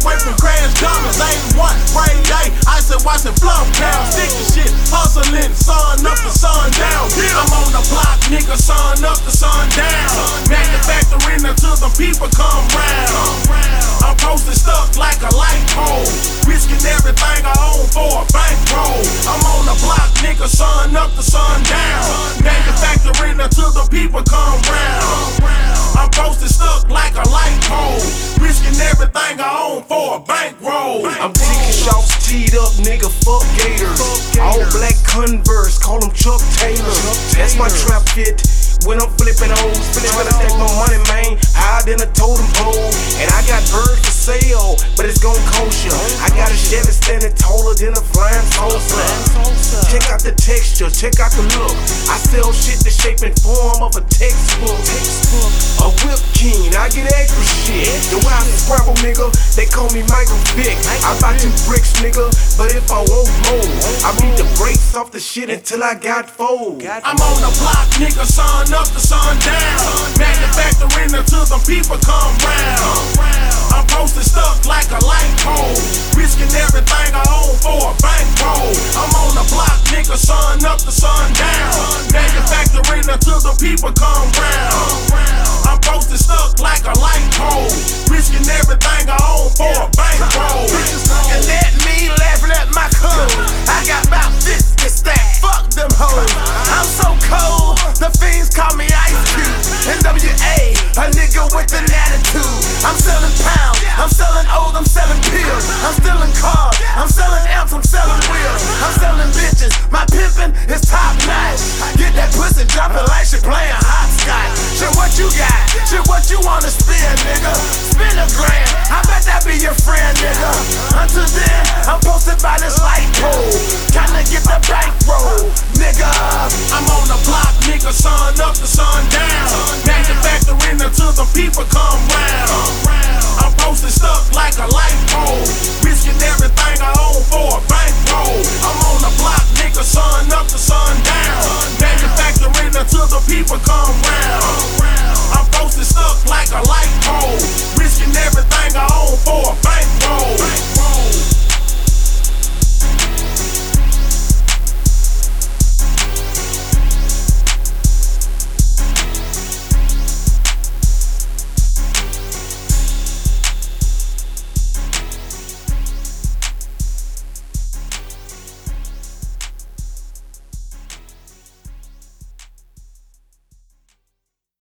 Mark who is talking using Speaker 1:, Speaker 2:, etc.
Speaker 1: away from crash dummies. Ain't one brain day. I said watching flop down, sticky shit, hustling, sun up to sun down. I'm on the block, nigga, sun up to sun down. Manufacturing until the people come round. I'm posted stuck like a light pole, risking everything I own for a bankroll. I'm on the block, nigga, sun up to sun down. Manufacturing until the people come round. I'm posted stuck like a light pole, risking everything I own for a bankroll.
Speaker 2: I'm taking shots teed up, nigga, fuck Gators. All black Converse, call them Chuck Taylor. That's my trap fit when I'm flipping O's. Trying to stack my money, man, higher than a totem pole. And I got birds for sale, but it's gon' cost ya. I got a Chevy standing taller than a flying saucer. Check out the texture, check out the look. I sell shit the shape and form of a textbook. A whip king, I get extra shit. The wild scrabble, nigga, they call me Michael Vick. I buy 2 bricks, nigga, but if I want more, I beat the brakes off the shit until I got 4.
Speaker 1: I'm on the block, nigga, sun up to sun down. Manufacturing until the people come round. I'm posted stuck like a light pole, risking everything I own for a bankroll. I'm on the block, nigga, sun up to sun down. Manufacturing until the people come round. I'm posted stuck like a light pole, risking everything I own for a bankroll.
Speaker 3: And let me laughing at my code. I got about 50 stacks. Fuck them hoes. I'm so cold, the fiends call me Ice Cube. NWA, a nigga with an attitude. I'm selling pounds, I'm selling O's, I'm selling pills. I'm stealing cars, I'm selling amps, I'm selling wheels. I'm selling bitches, my pimpin' is top notch. Get that pussy, drop it like she playing hopscotch. Shit, what you got? Shit, what you wanna spend, nigga? Spend a grand, I bet that be your friend, nigga. Until then, I'm posted by this light pole, tryna get the bankroll, nigga.
Speaker 1: I'm on the block, nigga, sun up to sun down.